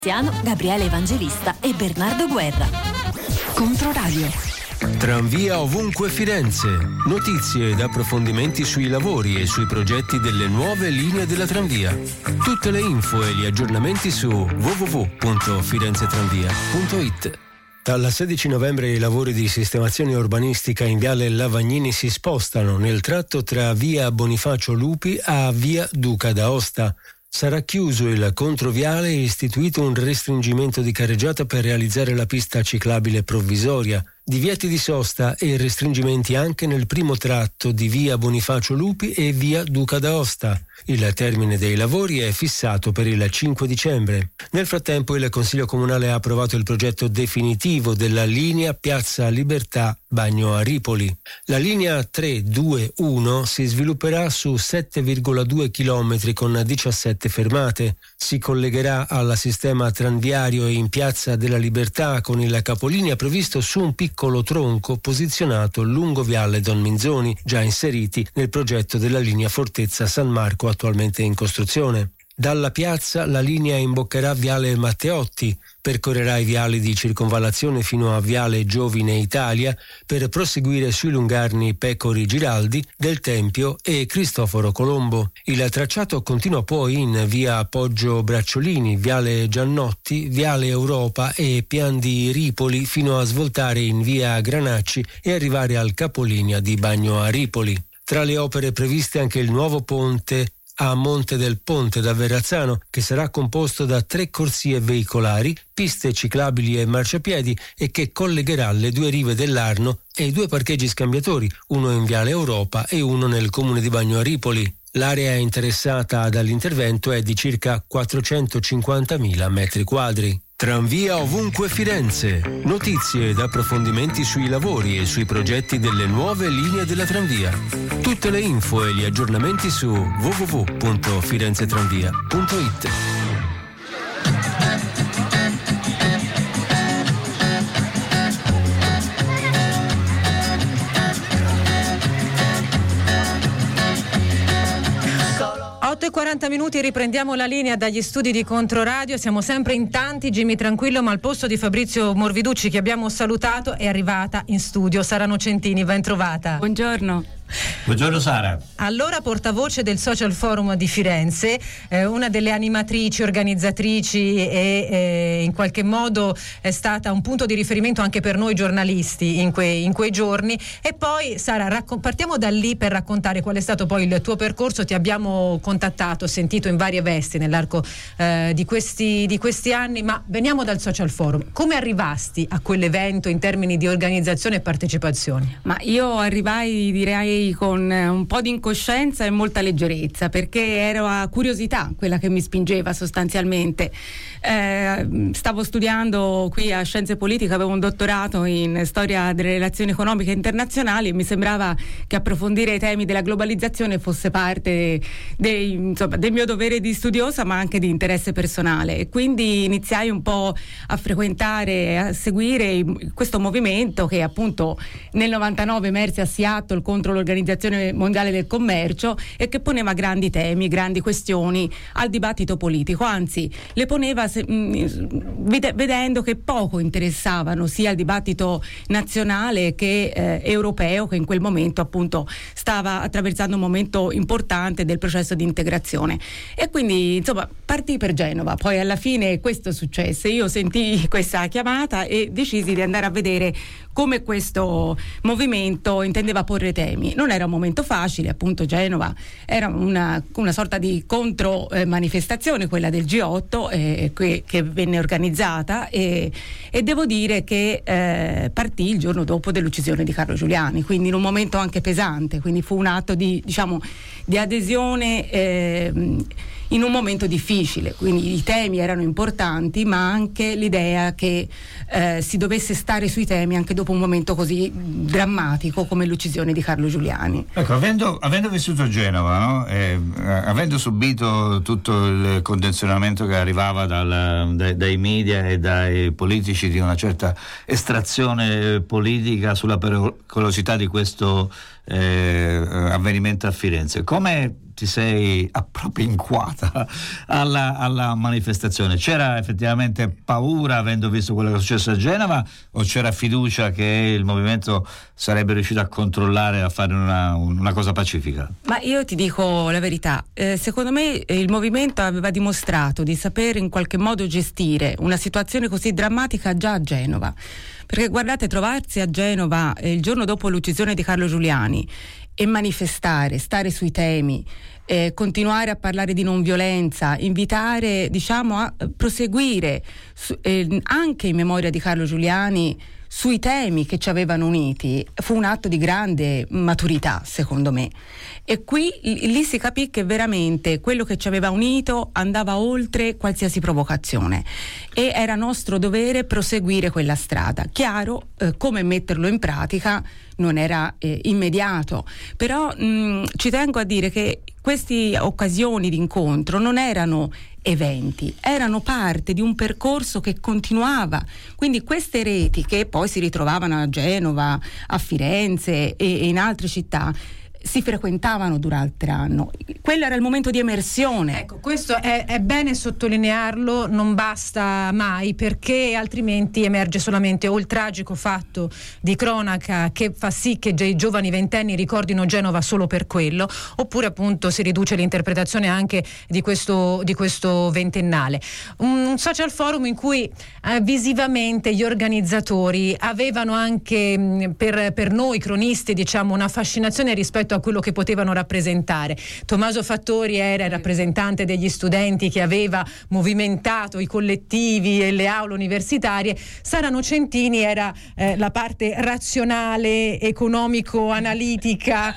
Gabriele Evangelista e Bernardo Guerra. Controradio. Tranvia ovunque Firenze. Notizie ed approfondimenti sui lavori e sui progetti delle nuove linee della tranvia. Tutte le info e gli aggiornamenti su www.firenzetranvia.it. Dal 16 novembre i lavori di sistemazione urbanistica in viale Lavagnini si spostano nel tratto tra via Bonifacio Lupi a via Duca d'Aosta. Sarà chiuso il controviale e istituito un restringimento di carreggiata per realizzare la pista ciclabile provvisoria. Divieti di sosta e restringimenti anche nel primo tratto di via Bonifacio Lupi e via Duca d'Aosta. Il termine dei lavori è fissato per il 5 dicembre. Nel frattempo il Consiglio Comunale ha approvato il progetto definitivo della linea Piazza Libertà Bagno a Ripoli. La linea 321 si svilupperà su 7,2 km con 17 fermate. Si collegherà al sistema tranviario in Piazza della Libertà con il capolinea previsto su un piccolo tronco posizionato lungo viale Don Minzoni, già inseriti nel progetto della linea Fortezza San Marco attualmente in costruzione. Dalla piazza la linea imboccherà viale Matteotti, percorrerà i viali di circonvallazione fino a viale Giovine Italia per proseguire sui lungarni Pecori Giraldi, Del Tempio e Cristoforo Colombo. Il tracciato continua poi in via Poggio Bracciolini, viale Giannotti, viale Europa e Pian di Ripoli fino a svoltare in via Granacci e arrivare al capolinea di Bagno a Ripoli. Tra le opere previste anche il nuovo ponte a Monte del Ponte da Verrazzano, che sarà composto da 3 corsie veicolari, piste ciclabili e marciapiedi e che collegherà le 2 rive dell'Arno e i 2 parcheggi scambiatori, uno in viale Europa e uno nel comune di Bagno a Ripoli. L'area interessata dall'intervento è di circa 450.000 metri quadri. Tranvia ovunque Firenze. Notizie ed approfondimenti sui lavori e sui progetti delle nuove linee della tranvia. Tutte le info e gli aggiornamenti su www.firenzetranvia.it. e 40 minuti, riprendiamo la linea dagli studi di Controradio. Siamo sempre in tanti. Jimmy Tranquillo, ma al posto di Fabrizio Morviducci, che abbiamo salutato, è arrivata in studio Sara Nocentini. Ben trovata. Buongiorno. Buongiorno Sara. Allora, portavoce del Social Forum di Firenze, una delle animatrici, organizzatrici e in qualche modo è stata un punto di riferimento anche per noi giornalisti in quei giorni. E poi Sara, partiamo da lì per raccontare qual è stato poi il tuo percorso. Ti abbiamo contattato, sentito in varie vesti nell'arco di questi anni, ma veniamo dal Social Forum. Come arrivasti a quell'evento in termini di organizzazione e partecipazione? Ma io arrivai, direi, con un po' di incoscienza e molta leggerezza, perché era curiosità quella che mi spingeva sostanzialmente. Stavo studiando qui a Scienze Politiche, avevo un dottorato in storia delle relazioni economiche internazionali e mi sembrava che approfondire i temi della globalizzazione fosse parte del mio dovere di studiosa, ma anche di interesse personale, e quindi iniziai un po' a frequentare, a seguire questo movimento che appunto nel 99 emerse a Seattle contro l'Organizzazione Mondiale del Commercio e che poneva grandi temi, grandi questioni al dibattito politico, anzi le poneva vedendo che poco interessavano sia il dibattito nazionale che europeo, che in quel momento appunto stava attraversando un momento importante del processo di integrazione. E quindi insomma partii per Genova. Poi alla fine questo successe, io sentii questa chiamata e decisi di andare a vedere come questo movimento intendeva porre temi. Non era un momento facile, appunto Genova era una sorta di contro manifestazione, quella del G8 che venne organizzata, e devo dire che partì il giorno dopo dell'uccisione di Carlo Giuliani, quindi in un momento anche pesante, quindi fu un atto di adesione in un momento difficile, quindi i temi erano importanti, ma anche l'idea che si dovesse stare sui temi anche dopo un momento così drammatico come l'uccisione di Carlo Giuliani. Ecco, avendo vissuto a Genova, no? Avendo subito tutto il condizionamento che arrivava dai media e dai politici di una certa estrazione politica sulla pericolosità di questo avvenimento a Firenze, come ti sei appropinquata alla manifestazione? C'era effettivamente paura avendo visto quello che è successo a Genova, o c'era fiducia che il movimento sarebbe riuscito a controllare e a fare una cosa pacifica? Ma io ti dico la verità, secondo me il movimento aveva dimostrato di sapere in qualche modo gestire una situazione così drammatica già a Genova, perché guardate, trovarsi a Genova il giorno dopo l'uccisione di Carlo Giuliani e manifestare, stare sui temi, continuare a parlare di non violenza, invitare, diciamo, a proseguire anche in memoria di Carlo Giuliani sui temi che ci avevano uniti, fu un atto di grande maturità, secondo me. E lì si capì che veramente quello che ci aveva unito andava oltre qualsiasi provocazione e era nostro dovere proseguire quella strada. Chiaro, come metterlo in pratica non era immediato, però ci tengo a dire che queste occasioni di incontro non erano eventi, erano parte di un percorso che continuava, quindi queste reti che poi si ritrovavano a Genova, a Firenze e in altre città si frequentavano durante l'anno. Quello era il momento di emersione. Ecco, questo è bene sottolinearlo, non basta mai, perché altrimenti emerge solamente o il tragico fatto di cronaca che fa sì che i giovani ventenni ricordino Genova solo per quello, oppure appunto si riduce l'interpretazione anche di questo ventennale. Un social forum in cui visivamente gli organizzatori avevano anche per noi cronisti, diciamo, una fascinazione rispetto a quello che potevano rappresentare. Tommaso Fattori era il rappresentante degli studenti che aveva movimentato i collettivi e le aule universitarie. Sara Nocentini era la parte razionale, economico-analitica,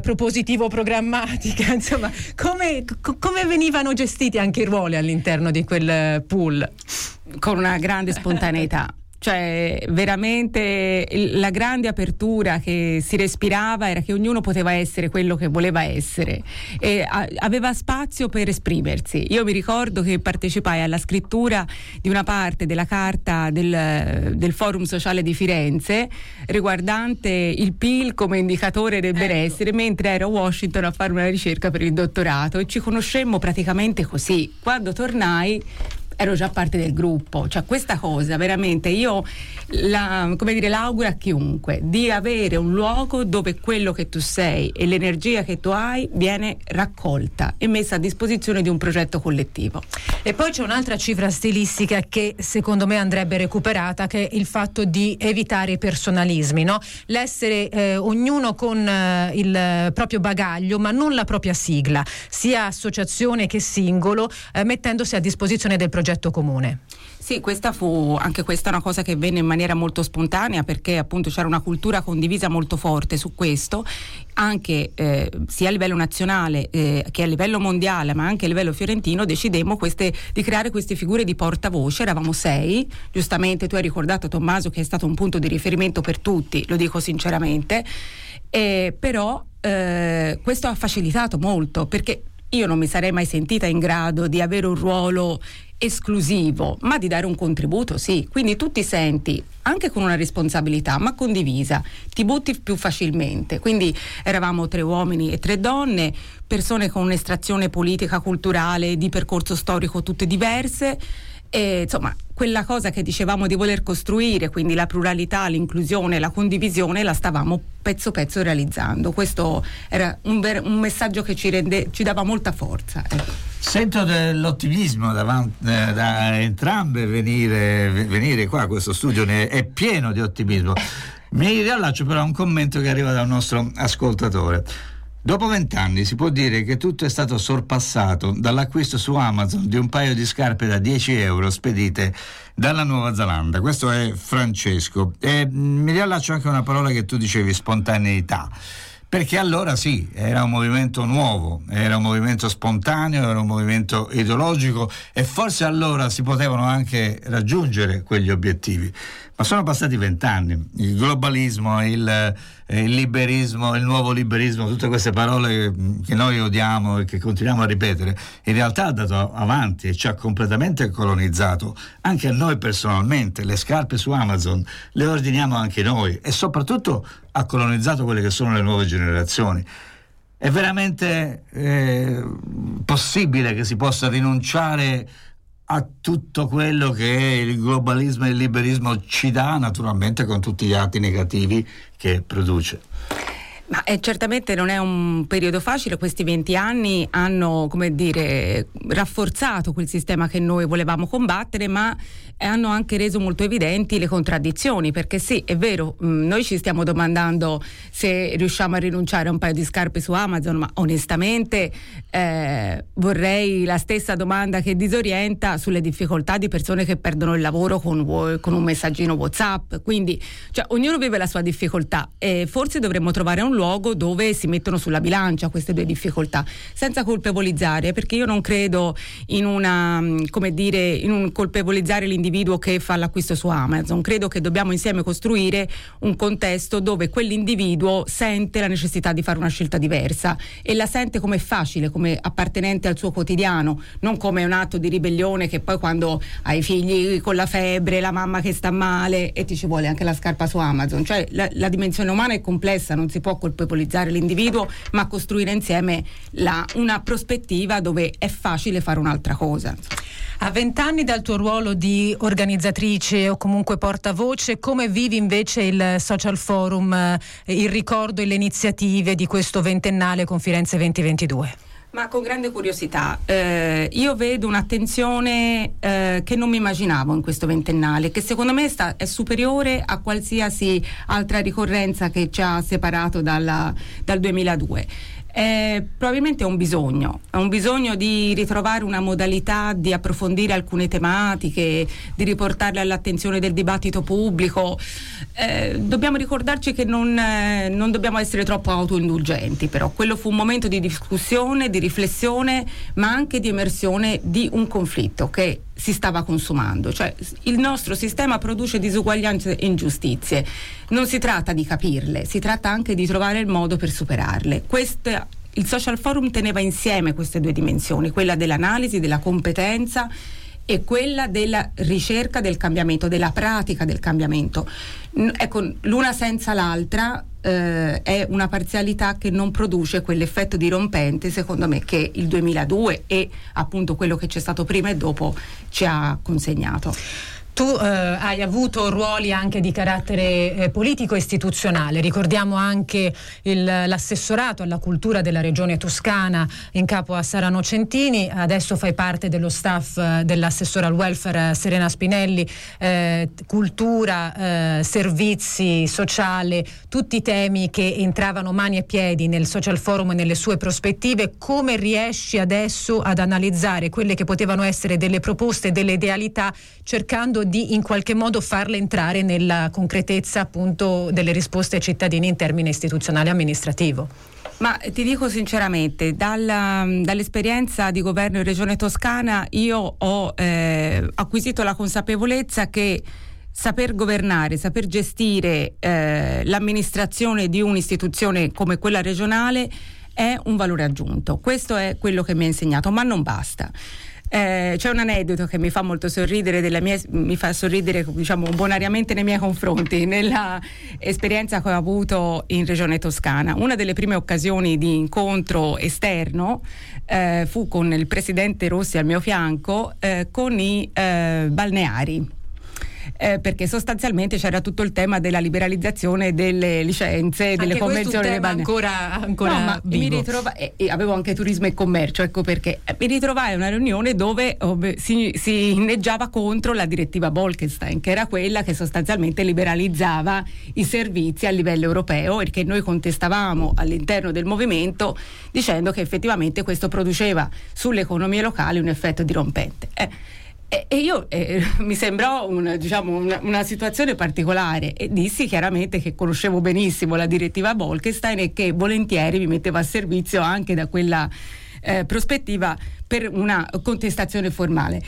propositivo-programmatica. Insomma, come venivano gestiti anche i ruoli all'interno di quel pool? Con una grande spontaneità. Cioè veramente la grande apertura che si respirava era che ognuno poteva essere quello che voleva essere e aveva spazio per esprimersi. Io mi ricordo che partecipai alla scrittura di una parte della carta del Forum Sociale di Firenze riguardante il PIL come indicatore del benessere, mentre ero a Washington a fare una ricerca per il dottorato, e ci conoscemmo praticamente così. Quando tornai ero già parte del gruppo. Cioè questa cosa veramente io l'auguro a chiunque, di avere un luogo dove quello che tu sei e l'energia che tu hai viene raccolta e messa a disposizione di un progetto collettivo. E poi c'è un'altra cifra stilistica che secondo me andrebbe recuperata, che è il fatto di evitare i personalismi, no? L'essere ognuno con il proprio bagaglio ma non la propria sigla, sia associazione che singolo, mettendosi a disposizione del progetto comune. Sì, questa è una cosa che venne in maniera molto spontanea, perché appunto c'era una cultura condivisa molto forte su questo, anche sia a livello nazionale che a livello mondiale, ma anche a livello fiorentino. Decidemmo di creare queste figure di portavoce. Eravamo 6, giustamente tu hai ricordato, Tommaso, che è stato un punto di riferimento per tutti, lo dico sinceramente, però questo ha facilitato molto, perché io non mi sarei mai sentita in grado di avere un ruolo esclusivo, ma di dare un contributo, sì. Quindi tu ti senti anche con una responsabilità, ma condivisa, ti butti più facilmente. Quindi eravamo 3 uomini e 3 donne, persone con un'estrazione politica, culturale, di percorso storico tutte diverse. E insomma, quella cosa che dicevamo di voler costruire, quindi la pluralità, l'inclusione, la condivisione, la stavamo pezzo pezzo realizzando. Questo era un messaggio che ci dava molta forza. Sento dell'ottimismo da entrambe venire qua. Questo studio è pieno di ottimismo. Mi riallaccio però a un commento che arriva da un nostro ascoltatore. Dopo 20 anni si può dire che tutto è stato sorpassato dall'acquisto su Amazon di un paio di scarpe da 10 euro spedite dalla Nuova Zelanda. Questo è Francesco. E mi riallaccio anche a una parola che tu dicevi, spontaneità. Perché allora sì, era un movimento nuovo, era un movimento spontaneo, era un movimento ideologico, e forse allora si potevano anche raggiungere quegli obiettivi. Ma sono passati 20 anni, il globalismo, il liberismo, il nuovo liberismo, tutte queste parole che noi odiamo e che continuiamo a ripetere, in realtà ha dato avanti e ci ha completamente colonizzato, anche a noi personalmente. Le scarpe su Amazon le ordiniamo anche noi, e soprattutto ha colonizzato quelle che sono le nuove generazioni. È veramente possibile che si possa rinunciare a tutto quello che il globalismo e il liberismo ci dà, naturalmente con tutti gli atti negativi che produce? Ma certamente non è un periodo facile. Questi 20 anni hanno, come dire, rafforzato quel sistema che noi volevamo combattere, ma hanno anche reso molto evidenti le contraddizioni, perché sì, è vero, noi ci stiamo domandando se riusciamo a rinunciare a un paio di scarpe su Amazon, ma onestamente vorrei la stessa domanda che disorienta sulle difficoltà di persone che perdono il lavoro con un messaggino WhatsApp. Quindi, cioè, ognuno vive la sua difficoltà e forse dovremmo trovare un luogo dove si mettono sulla bilancia queste due difficoltà, senza colpevolizzare, perché io non credo in un colpevolizzare l'individuo che fa l'acquisto su Amazon. Credo che dobbiamo insieme costruire un contesto dove quell'individuo sente la necessità di fare una scelta diversa e la sente come facile, come appartenente al suo quotidiano, non come un atto di ribellione che poi quando hai figli con la febbre, la mamma che sta male e ti ci vuole anche la scarpa su Amazon. Cioè la dimensione umana è complessa, non si può colpevolizzare l'individuo, ma costruire insieme una prospettiva dove è facile fare un'altra cosa. A 20 anni dal tuo ruolo di organizzatrice o comunque portavoce, come vivi invece il Social Forum, il ricordo e le iniziative di questo ventennale con Firenze 2022? Ma con grande curiosità. Io vedo un'attenzione che non mi immaginavo in questo ventennale, che secondo me è superiore a qualsiasi altra ricorrenza che ci ha separato dal 2002. Probabilmente è un bisogno di ritrovare una modalità di approfondire alcune tematiche, di riportarle all'attenzione del dibattito pubblico. Dobbiamo ricordarci che non dobbiamo essere troppo autoindulgenti, però quello fu un momento di discussione, di riflessione, ma anche di emersione di un conflitto che si stava consumando. Cioè, il nostro sistema produce disuguaglianze e ingiustizie. Non si tratta di capirle, si tratta anche di trovare il modo per superarle. Il Social Forum teneva insieme queste due dimensioni, quella dell'analisi, della competenza e quella della ricerca del cambiamento, della pratica del cambiamento. Ecco, l'una senza l'altra è una parzialità che non produce quell'effetto dirompente, secondo me, che il 2002 e appunto quello che c'è stato prima e dopo ci ha consegnato. Tu hai avuto ruoli anche di carattere politico e istituzionale. Ricordiamo anche l'assessorato alla cultura della regione Toscana in capo a Sara Nocentini. Adesso fai parte dello staff dell'assessore al welfare Serena Spinelli. Cultura, servizi, sociale, tutti temi che entravano mani e piedi nel Social Forum e nelle sue prospettive. Come riesci adesso ad analizzare quelle che potevano essere delle proposte, delle idealità, cercando di in qualche modo farle entrare nella concretezza appunto delle risposte ai cittadini in termini istituzionali e amministrativo? Ma ti dico sinceramente, dall'esperienza di governo in Regione Toscana io ho acquisito la consapevolezza che saper governare, saper gestire l'amministrazione di un'istituzione come quella regionale è un valore aggiunto. Questo è quello che mi ha insegnato, ma non basta. C'è un aneddoto che mi fa molto sorridere, mi fa sorridere, diciamo, bonariamente nei miei confronti, nella esperienza che ho avuto in Regione Toscana. Una delle prime occasioni di incontro esterno fu con il presidente Rossi al mio fianco con i balneari. Perché sostanzialmente c'era tutto il tema della liberalizzazione delle licenze, delle convenzioni delle balneari. Ancora no, ma vivo. Avevo anche turismo e commercio, ecco perché mi ritrovai a una riunione dove si inneggiava contro la direttiva Bolkestein, che era quella che sostanzialmente liberalizzava i servizi a livello europeo, e che noi contestavamo all'interno del movimento dicendo che effettivamente questo produceva sulle economie locali un effetto dirompente. E io mi sembrò una situazione particolare e dissi chiaramente che conoscevo benissimo la direttiva Bolkestein e che volentieri mi mettevo a servizio anche da quella prospettiva per una contestazione formale.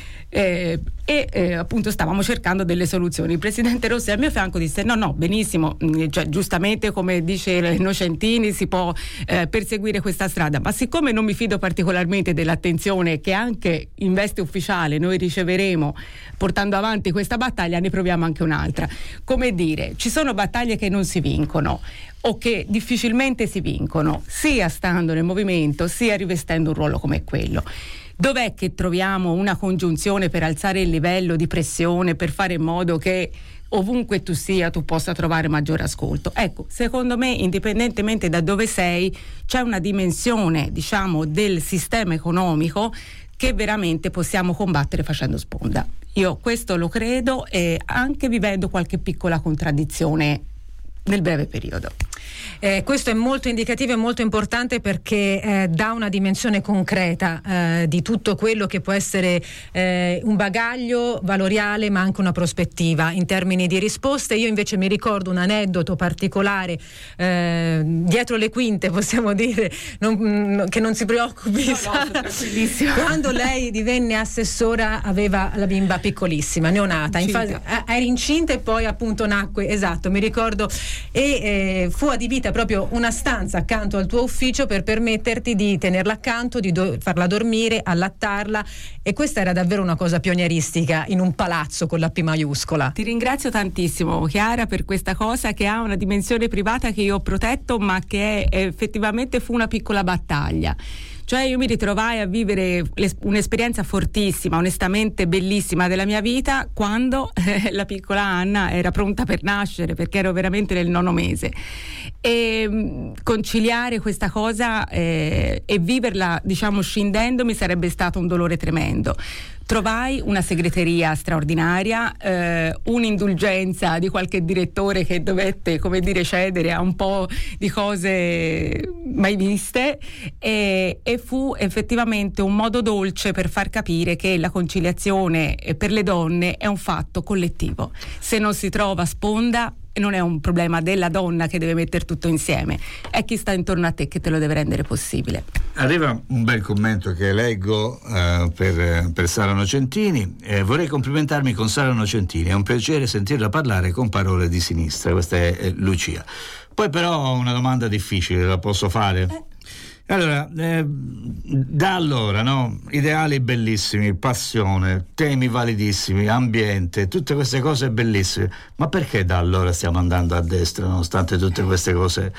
Appunto stavamo cercando delle soluzioni. Il presidente Rossi al mio fianco disse no, benissimo, cioè, giustamente come dice Nocentini si può perseguire questa strada, ma siccome non mi fido particolarmente dell'attenzione che anche in veste ufficiale noi riceveremo portando avanti questa battaglia, ne proviamo anche un'altra. Come dire, ci sono battaglie che non si vincono o che difficilmente si vincono, sia stando nel movimento sia rivestendo un ruolo come quello. Dov'è che troviamo una congiunzione per alzare il livello di pressione, per fare in modo che ovunque tu sia tu possa trovare maggiore ascolto? Ecco, secondo me, indipendentemente da dove sei, c'è una dimensione, diciamo, del sistema economico che veramente possiamo combattere facendo sponda. Io questo lo credo, e anche vivendo qualche piccola contraddizione nel breve periodo. Questo è molto indicativo e molto importante, perché dà una dimensione concreta di tutto quello che può essere un bagaglio valoriale, ma anche una prospettiva in termini di risposte. Io invece mi ricordo un aneddoto particolare dietro le quinte, possiamo dire, che non si preoccupi, tranquillissimo. Quando lei divenne assessora aveva la bimba piccolissima, neonata, era incinta, e poi appunto nacque, esatto, mi ricordo, e fu adibita proprio una stanza accanto al tuo ufficio per permetterti di tenerla accanto, di farla dormire, allattarla, e questa era davvero una cosa pionieristica in un palazzo con la P maiuscola. Ti ringrazio tantissimo, Chiara, per questa cosa che ha una dimensione privata che io ho protetto, ma che effettivamente fu una piccola battaglia. Cioè io mi ritrovai a vivere un'esperienza fortissima, onestamente bellissima della mia vita, quando la piccola Anna era pronta per nascere, perché ero veramente nel 9° mese, e conciliare questa cosa e viverla, diciamo, scindendo, mi sarebbe stato un dolore tremendo. Trovai una segreteria straordinaria, un'indulgenza di qualche direttore che dovette, come dire, cedere a un po' di cose mai viste, e fu effettivamente un modo dolce per far capire che la conciliazione per le donne è un fatto collettivo. Se non si trova sponda, non è un problema della donna che deve mettere tutto insieme, è chi sta intorno a te che te lo deve rendere possibile. Arriva un bel commento che leggo per Sara Nocentini. Vorrei complimentarmi con Sara Nocentini, è un piacere sentirla parlare con parole di sinistra. Questa è Lucia. Poi però ho una domanda difficile, la posso fare? Allora, da allora, no? Ideali bellissimi, passione, temi validissimi, ambiente, tutte queste cose bellissime, ma perché da allora stiamo andando a destra, nonostante tutte queste cose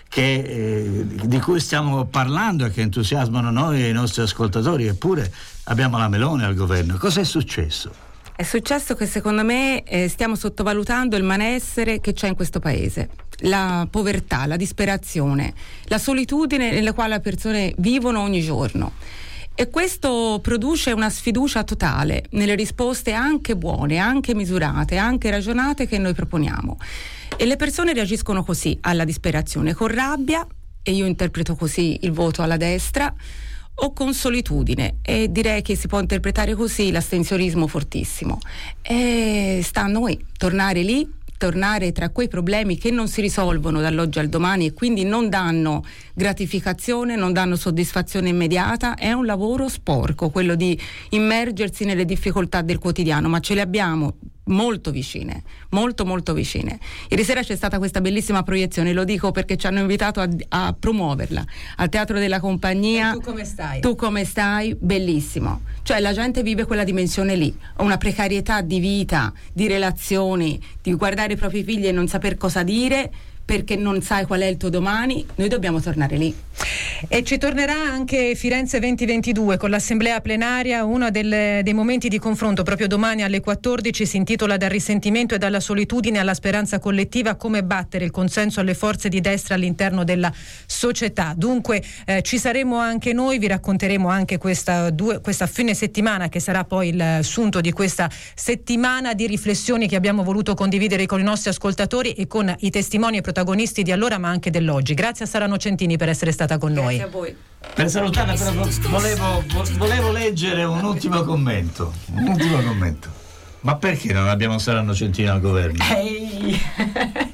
di cui stiamo parlando e che entusiasmano noi e i nostri ascoltatori? Eppure abbiamo la Meloni al governo. Cos'è successo? È successo che secondo me stiamo sottovalutando il malessere che c'è in questo paese, la povertà, la disperazione, la solitudine nella quale le persone vivono ogni giorno, e questo produce una sfiducia totale nelle risposte anche buone, anche misurate, anche ragionate che noi proponiamo, e le persone reagiscono così alla disperazione, con rabbia, e io interpreto così il voto alla destra, o con solitudine, e direi che si può interpretare così l'astensionismo fortissimo. E sta a noi tornare lì, tornare tra quei problemi che non si risolvono dall'oggi al domani e quindi non danno gratificazione, non danno soddisfazione immediata. È un lavoro sporco quello di immergersi nelle difficoltà del quotidiano, ma ce le abbiamo molto vicine, molto molto vicine. Ieri sera c'è stata questa bellissima proiezione, lo dico perché ci hanno invitato a promuoverla al Teatro della Compagnia. Tu come stai? Tu come stai? Bellissimo. Cioè la gente vive quella dimensione lì, una precarietà di vita, di relazioni, di guardare i propri figli e non saper cosa dire perché non sai qual è il tuo domani. Noi dobbiamo tornare lì. E ci tornerà anche Firenze 2022 con l'assemblea plenaria. Uno dei momenti di confronto proprio domani alle 14 si intitola Dal risentimento e dalla solitudine alla speranza collettiva, come battere il consenso alle forze di destra all'interno della società. Dunque ci saremo anche noi, vi racconteremo anche questa fine settimana, che sarà poi il sunto di questa settimana di riflessioni che abbiamo voluto condividere con i nostri ascoltatori e con i testimoni e protagonisti di allora ma anche dell'oggi. Grazie a Sara Nocentini per essere stata con noi. Grazie a voi. Per salutarla però volevo leggere un ultimo commento. Ma perché non abbiamo Sara Nocentini al governo? Ehi.